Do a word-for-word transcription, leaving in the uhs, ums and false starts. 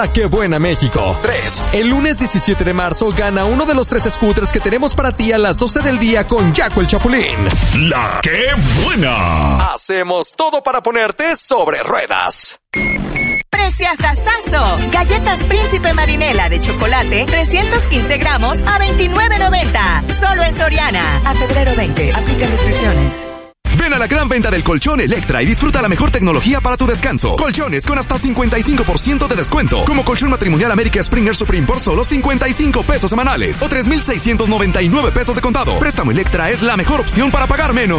¡Qué buena México! tres. El lunes diecisiete de marzo gana uno de los tres scooters que tenemos para ti a las doce del día con Jaco el Chapulín. ¡La qué buena! Hacemos todo para ponerte sobre ruedas. ¡Preciasasazo! Galletas Príncipe Marinela de chocolate, trescientos quince gramos a veintinueve noventa. Solo en Soriana. A febrero veinte. Aplica restricciones. Ven a la gran venta del colchón Electra y disfruta la mejor tecnología para tu descanso. Colchones con hasta cincuenta y cinco por ciento de descuento. Como colchón matrimonial América Springer Supreme por solo cincuenta y cinco pesos semanales o tres mil seiscientos noventa y nueve pesos de contado. Préstamo Electra es la mejor opción para pagar menos.